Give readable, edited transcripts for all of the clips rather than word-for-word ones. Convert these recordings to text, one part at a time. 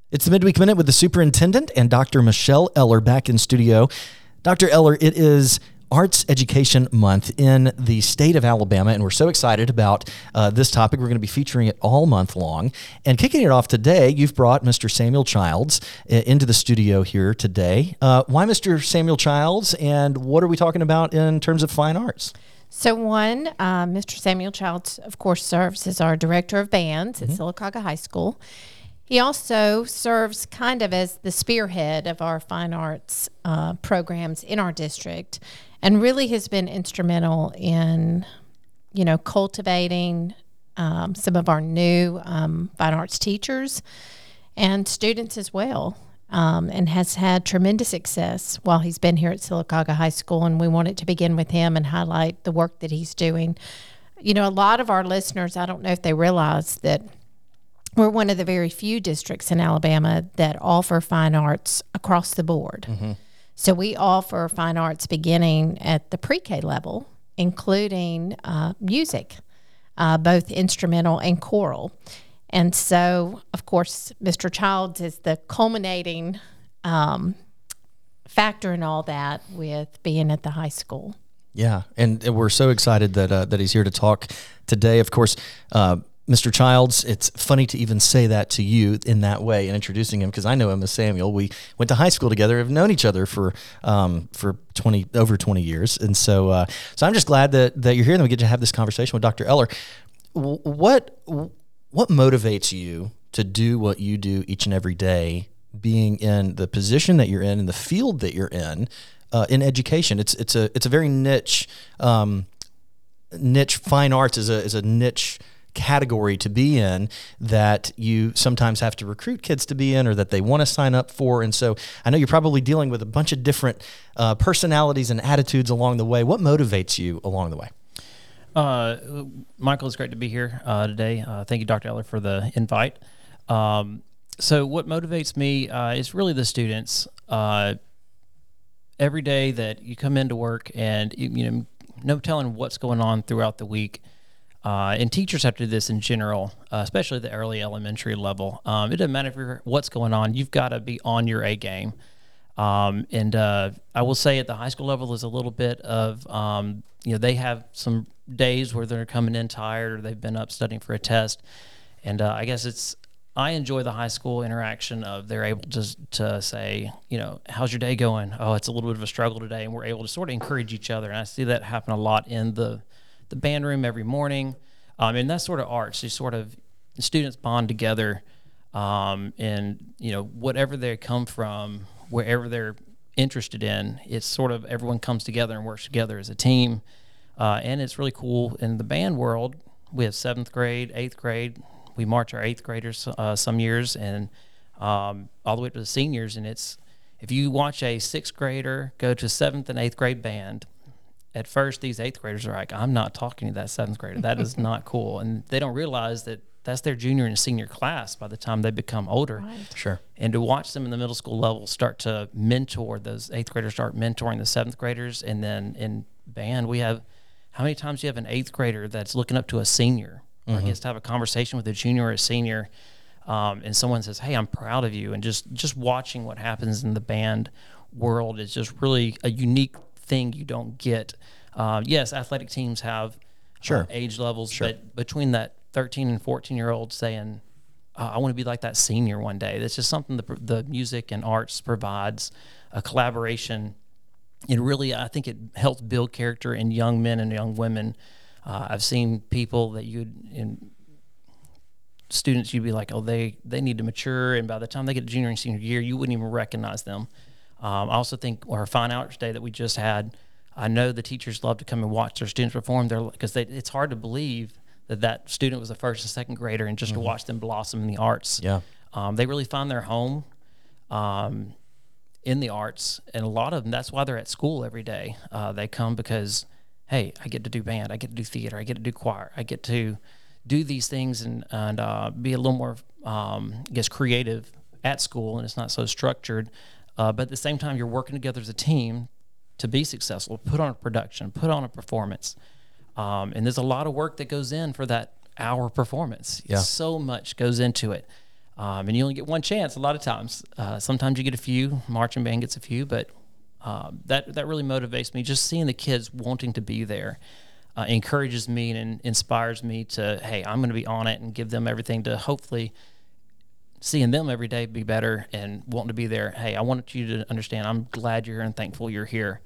It's the Midweek Minute with the Superintendent and Dr. Michelle Eller back in studio. Dr. Eller, it is Arts Education Month in the state of Alabama, and we're so excited about this topic. We're going to be featuring it all month long. And kicking it off today, you've brought Mr. Samuel Childs into the studio here today. Why Mr. Samuel Childs, and what are we talking about in terms of fine arts? So Mr. Samuel Childs, of course, serves as our director of bands at Sylacauga High School. He also serves kind of as the spearhead of our fine arts programs in our district, and really has been instrumental in, cultivating some of our new fine arts teachers and students as well, and has had tremendous success while he's been here at Sylacauga High School, and we wanted to begin with him and highlight the work that he's doing. A lot of our listeners, I don't know if they realize that we're one of the very few districts in Alabama that offer fine arts across the board. Mm-hmm. So we offer fine arts beginning at the pre-K level, including music, both instrumental and choral. And so, of course, Mr. Childs is the culminating factor in all that with being at the high school. Yeah, and we're so excited that he's here to talk today. Of course, Mr. Childs, it's funny to even say that to you in that way and introducing him, because I know him as Samuel. We went to high school together, have known each other for over 20 years. And so I'm just glad that you're here and we get to have this conversation with Dr. Eller. What motivates you to do what you do each and every day, being in the position that you're in the field that you're in education? It's a very niche fine arts is a niche category to be in that you sometimes have to recruit kids to be in, or that they want to sign up for. And so I know you're probably dealing with a bunch of different personalities and attitudes along the way. What motivates you along the way? Michael, it's great to be here today. Thank you, Dr. Eller, for the invite. So what motivates me is really the students. Every day that you come into work, and no telling what's going on throughout the week. And teachers have to do this in general, especially the early elementary level. It doesn't matter what's going on. You've got to be on your A game. And I will say at the high school level, there's a little bit of, they have some days where they're coming in tired, or they've been up studying for a test. And I guess I enjoy the high school interaction of they're able to say, how's your day going? Oh, it's a little bit of a struggle today. And we're able to sort of encourage each other. And I see that happen a lot in the band room every morning. And that's sort of arts. Students bond together, and whatever they come from, wherever they're interested in, it's sort of everyone comes together and works together as a team. And it's really cool. In the band world, we have 7th grade, 8th grade. We march our 8th graders some years, and all the way up to the seniors. And if you watch a 6th grader go to 7th and 8th grade band, at first, these 8th graders are like, I'm not talking to that 7th grader. That is not cool. And they don't realize that that's their junior and senior class by the time they become older. Right. Sure. And to watch them in the middle school level start to mentor, those 8th graders start mentoring the 7th graders. And then in band, we have, how many times do you have an 8th grader that's looking up to a senior, or gets to have a conversation with a junior or a senior, and someone says, hey, I'm proud of you. And just watching what happens in the band world is just really a unique thing you don't get. Yes, athletic teams have age levels, but between that 13 and 14-year-old saying, I want to be like that senior one day, that's just something the music and arts provides, a collaboration. And really, I think it helps build character in young men and young women. I've seen people that students, you'd be like, oh, they need to mature, and by the time they get to junior and senior year, you wouldn't even recognize them. I also think our Fine Arts Day that we just had, I know the teachers love to come and watch their students perform because it's hard to believe that student was a 1st and 2nd grader, and just to watch them blossom in the arts. Yeah. They really find their home in the arts, and a lot of them, that's why they're at school every day. They come because, hey, I get to do band, I get to do theater, I get to do choir, I get to do these things and be a little more, creative at school, and it's not so structured. But at the same time, you're working together as a team to be successful, put on a production, put on a performance. And there's a lot of work that goes in for that hour performance. Yeah. So much goes into it. And you only get one chance a lot of times. Sometimes you get a few, marching band gets a few, but that really motivates me. Just seeing the kids wanting to be there encourages me and inspires me to, hey, I'm going to be on it and give them everything to hopefully seeing them every day be better and wanting to be there. Hey, I want you to understand I'm glad you're here and thankful you're here.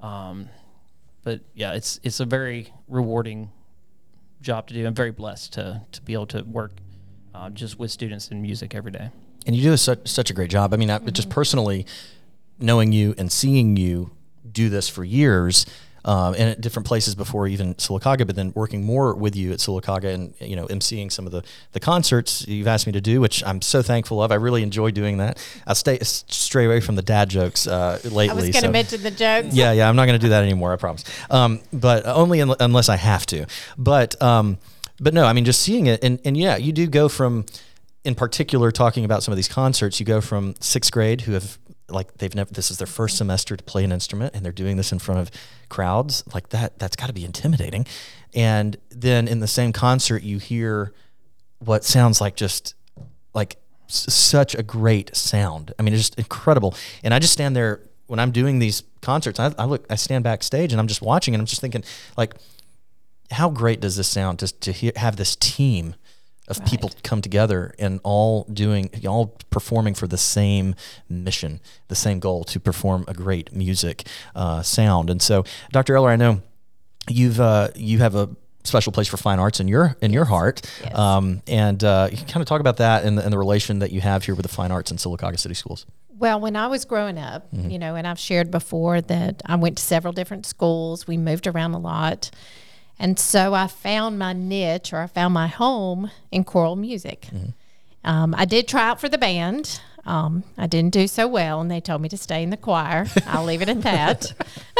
But yeah, it's a very rewarding job to do. I'm very blessed to be able to work just with students in music every day. And you do such a great job. I mean, just personally knowing you and seeing you do this for years, and at different places before even Sylacauga, but then working more with you at Sylacauga and, emceeing some of the concerts you've asked me to do, which I'm so thankful of. I really enjoy doing that. I'll stray away from the dad jokes lately. I was going to mention the jokes. Yeah, I'm not going to do that anymore, I promise. But only unless I have to. But no, I mean, just seeing it, and yeah, you do go from, in particular, talking about some of these concerts, you go from sixth grade who have, this is their first semester to play an instrument, and they're doing this in front of crowds like that. That's got to be intimidating. And then in the same concert, you hear what sounds like just like such a great sound. I mean, it's just incredible. And I just stand there when I'm doing these concerts. I stand backstage and I'm just watching, and I'm just thinking, like, how great does this sound to have this team of people come together and all performing for the same mission, the same goal, to perform a great music sound. And so, Dr. Eller, I know you have a special place for fine arts in your heart. Yes. And you can kind of talk about that and the relation that you have here with the fine arts in Sylacauga City Schools. Well, when I was growing up, and I've shared before that I went to several different schools. We moved around a lot. And so I found my niche, or I found my home in choral music. I did try out for the band. I didn't do so well, and they told me to stay in the choir. I'll leave it at that.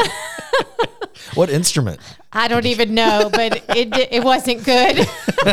What instrument? I don't even know, but it wasn't good.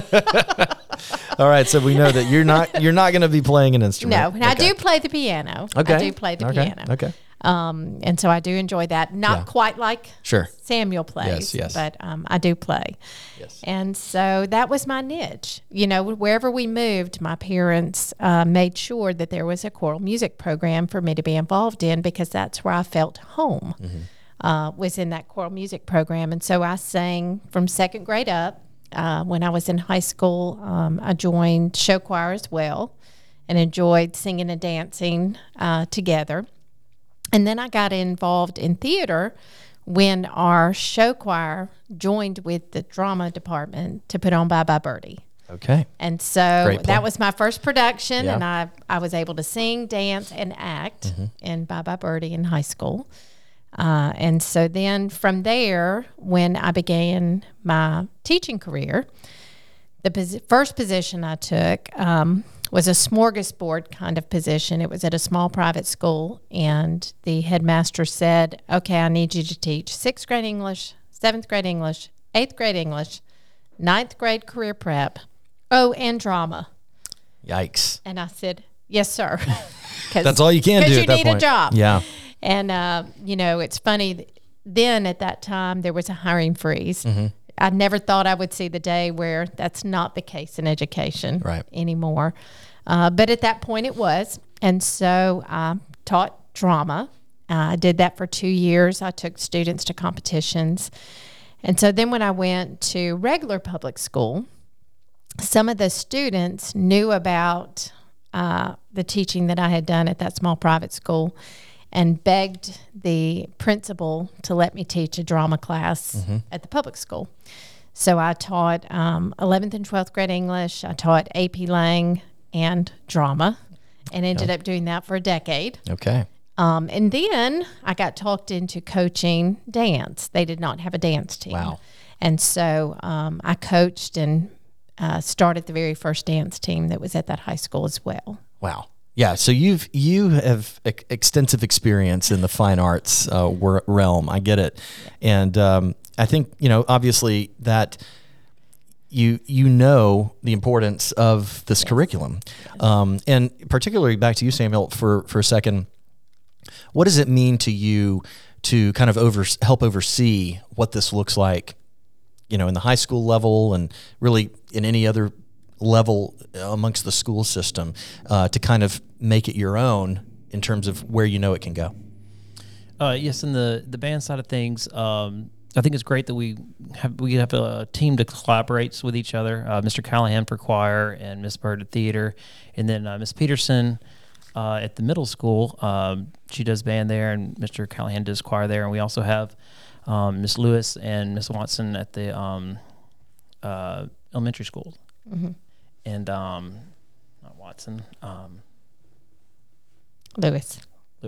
All right, so we know that you're not going to be playing an instrument. No, and I do play the piano. Okay. I do play the piano. Okay. And so I do enjoy that. Not quite like Samuel plays, yes. but I do play. Yes. And so that was my niche. Wherever we moved, my parents made sure that there was a choral music program for me to be involved in, because that's where I felt home, was in that choral music program. And so I sang from second grade up. When I was in high school, I joined show choir as well and enjoyed singing and dancing together. And then I got involved in theater when our show choir joined with the drama department to put on Bye Bye Birdie. Okay. And so that was my first production, and I was able to sing, dance, and act in Bye Bye Birdie in high school. And so then from there, when I began my teaching career, the first position I took was a smorgasbord kind of position. It was at a small private school, and the headmaster said, okay, I need you to teach 6th grade English, 7th grade English, 8th grade English, 9th grade career prep, and drama. Yikes. And I said, yes, sir. That's all you can do at that point. Because you need a job. Yeah. And, it's funny, then at that time there was a hiring freeze. I never thought I would see the day where that's not the case in education anymore. But at that point it was. And so I taught drama. I did that for 2 years. I took students to competitions. And so then when I went to regular public school, some of the students knew about the teaching that I had done at that small private school and begged the principal to let me teach a drama class at the public school. So I taught 11th and 12th grade English. I taught AP Lang and drama, and ended up doing that for a decade. Okay. And then I got talked into coaching dance. They did not have a dance team. Wow. And so I coached and started the very first dance team that was at that high school as well. Wow. Yeah, so you have extensive experience in the fine arts realm. I get it, and I think obviously that you know the importance of this curriculum, and particularly back to you, Samuel, for a second. What does it mean to you to kind of help oversee what this looks like, in the high school level, and really in any other level amongst the school system to kind of make it your own in terms of where you know it can go? Yes, in the band side of things, I think it's great that we have a team that collaborates with each other. Mr. Callahan for choir and Miss Bird at theater, and then Miss Peterson at the middle school. She does band there, and Mr. Callahan does choir there. And we also have Miss Lewis and Miss Watson at the elementary school. Mm-hmm. And not Watson, Lewis.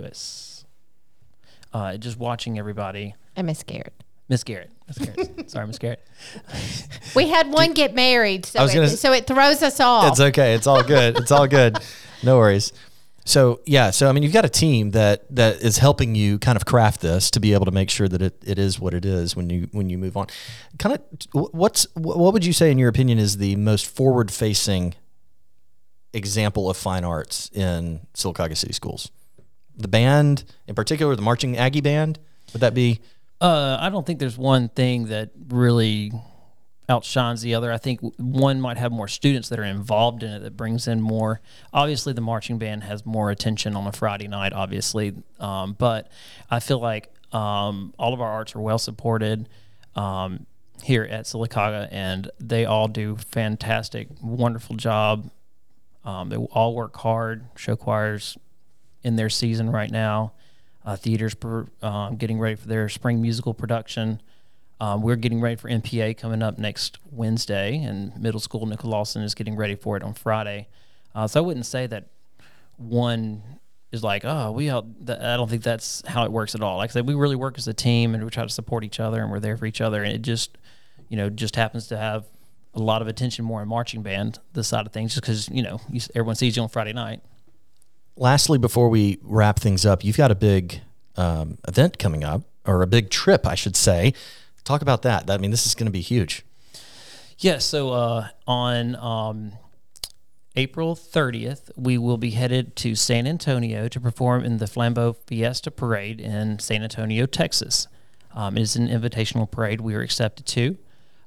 Just watching everybody. And Miss Garrett. Miss Garrett. Sorry, Miss Garrett. We had one get married, so it throws us off. It's okay. It's all good. It's all good. No worries. So I mean, you've got a team that is helping you kind of craft this to be able to make sure that it is what it is when you move on. Kind of, what would you say, in your opinion, is the most forward-facing example of fine arts in Sylacauga City Schools? The band, in particular, the marching Aggie band. Would that be? I don't think there's one thing that really outshines the other. I think one might have more students that are involved in it that brings in more. Obviously, the marching band has more attention on a Friday night, obviously. But I feel like all of our arts are well supported here at Sylacauga, and they all do fantastic, wonderful job. They all work hard. Show choirs in their season right now. Theaters getting ready for their spring musical production. We're getting ready for NPA coming up next Wednesday, and middle school Nicole Lawson is getting ready for it on Friday. So I wouldn't say that one is like, I don't think that's how it works at all. Like I said, we really work as a team, and we try to support each other, and we're there for each other. And it just happens to have a lot of attention more in marching band, this side of things, just because, everyone sees you on Friday night. Lastly, before we wrap things up, you've got a big event coming up, or a big trip, I should say. Talk about that. I mean, this is going to be huge. Yeah, so on April 30th, we will be headed to San Antonio to perform in the Flambeau Fiesta Parade in San Antonio, Texas. It is an invitational parade we were accepted to,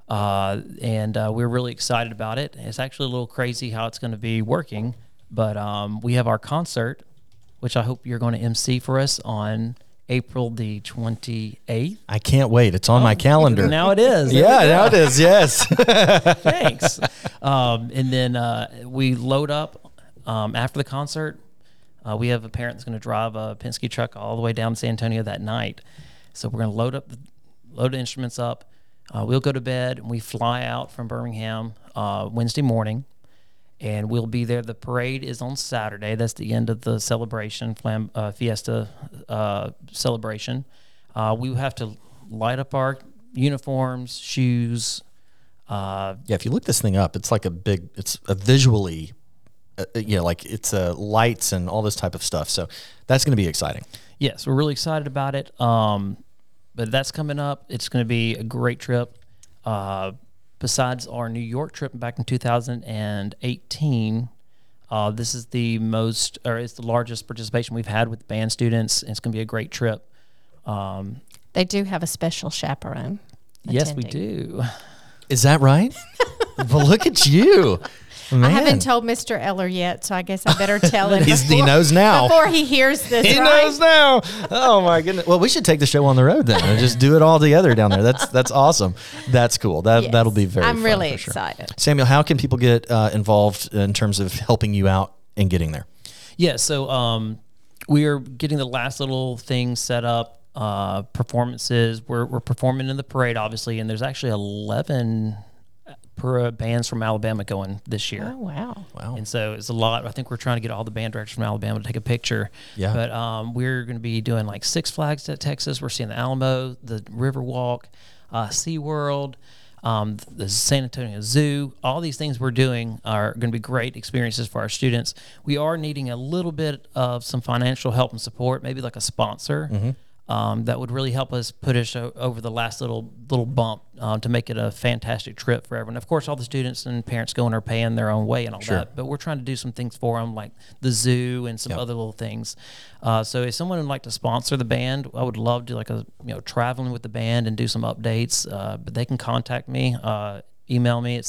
and we're really excited about it. It's actually a little crazy how it's going to be working. But we have our concert, which I hope you're going to MC for us on April the 28th. I can't wait. It's on my calendar. Now it is. Now it is, yes. Thanks. And then we load up after the concert. We have a parent that's going to drive a Penske truck all the way down to San Antonio that night. So we're going to load the instruments up. We'll go to bed, and we fly out from Birmingham Wednesday morning. And we'll be there. The parade is on Saturday. That's the end of the celebration, Fiesta celebration. We have to light up our uniforms, shoes. If you look this thing up, it's like it's a visually, like it's lights and all this type of stuff. So that's going to be exciting. Yes, we're really excited about it. But that's coming up. It's going to be a great trip. Besides our New York trip back in 2018, this is it's the largest participation we've had with band students. It's going to be a great trip. They do have a special chaperone. Yes, attending. we do. Is that right? Well, look at you. Man. I haven't told Mr. Eller yet, so I guess I better tell him. He knows now. Before he hears this, He knows now. Oh, my goodness. Well, we should take the show on the road then and just do it all together down there. That's awesome. That's cool. That'll be very fun. I'm really for sure. excited. Samuel, how can people get involved in terms of helping you out and getting there? Yeah, so we are getting the last little things set up, performances. We're performing in the parade, obviously, and there's actually 11 bands from Alabama going this year. Oh, wow. And so it's a lot. I think we're trying to get all the band directors from Alabama to take a picture. Yeah. But we're going to be doing like Six Flags at Texas. We're seeing the Alamo, the Riverwalk, SeaWorld, the San Antonio Zoo. All these things we're doing are going to be great experiences for our students. We are needing a little bit of some financial help and support, maybe like a sponsor. Mm-hmm. That would really help us push over the last little bump to make it a fantastic trip for everyone. Of course, all the students and parents going are paying their own way and all that, but we're trying to do some things for them, like the zoo and some other little things. So if someone would like to sponsor the band, I would love to traveling with the band and do some updates. But they can contact me email me at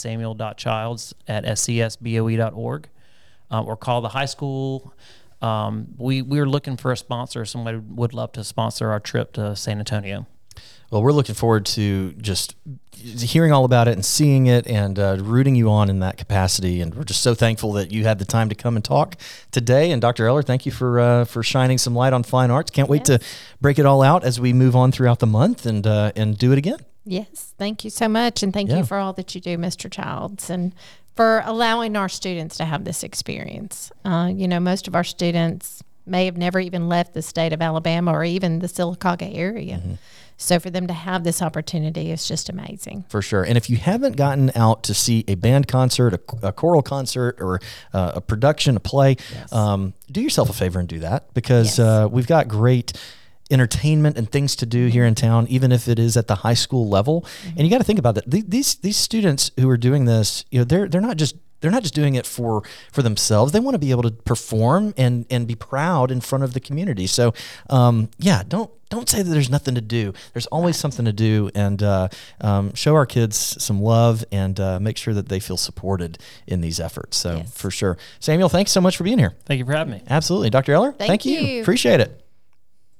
samuel.childs@scsboe.org, or call the high school. We're looking for a sponsor. Somebody would love to sponsor our trip to San Antonio. Well, we're looking forward to just hearing all about it and seeing it and rooting you on in that capacity. And we're just so thankful that you had the time to come and talk today. And Dr. Eller, thank you for shining some light on fine arts. Can't wait to break it all out as we move on throughout the month and do it again. Yes, thank you so much. And thank you for all that you do, Mr. Childs, and for allowing our students to have this experience. Most of our students may have never even left the state of Alabama or even the Sylacauga area. Mm-hmm. So for them to have this opportunity is just amazing. For sure. And if you haven't gotten out to see a band concert, a choral concert, or a production, a play, do yourself a favor and do that, because we've got great entertainment and things to do here in town, even if it is at the high school level. Mm-hmm. And you got to think about that. These students who are doing this, they're not just doing it for themselves. They want to be able to perform and be proud in front of the community. So, don't say that there's nothing to do. There's always something to do, and show our kids some love and make sure that they feel supported in these efforts. So for sure. Samuel, thanks so much for being here. Thank you for having me. Absolutely. Dr. Eller, thank you. Appreciate it.